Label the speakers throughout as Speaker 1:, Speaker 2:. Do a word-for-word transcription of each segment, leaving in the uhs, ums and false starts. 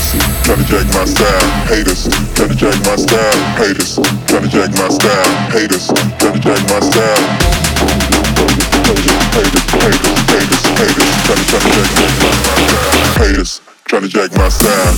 Speaker 1: Haters tryna jack my style. Haters tryna jack my style. Haters tryna jack my style. Haters tryna jack my style. Haters, haters, haters, haters tryna tryna jack my style. Haters tryna jack my style.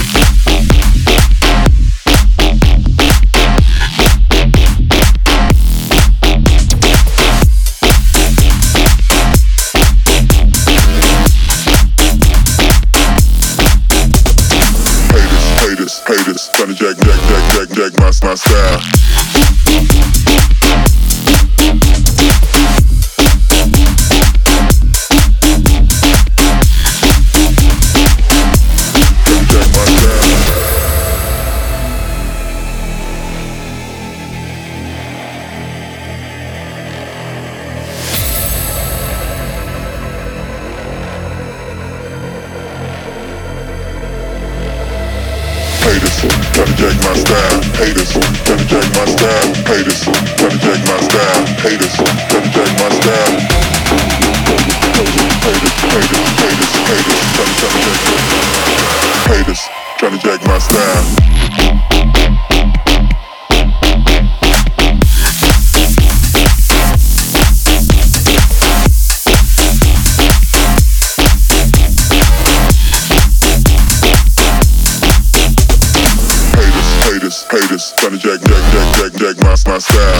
Speaker 1: Haters tryna jack, jack, jack, jack, jack my, my style. Haters tryna jack my style. Haters tryna jack my style. Haters tryna jack my style. Haters tryna jack my style. Haters, haters, haters, haters tryna tryna jack my style. Haters tryna jack my style. Haters tryna jack, jack, jack, jack, jack my, my style.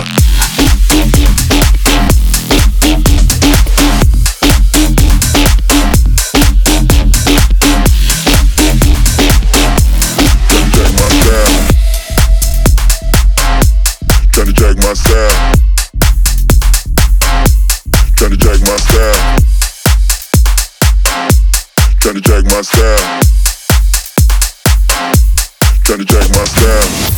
Speaker 1: Tryna jack my style. Tryna jack my style. Tryna jack my style. Tryna jack my style. Tryna jack my style.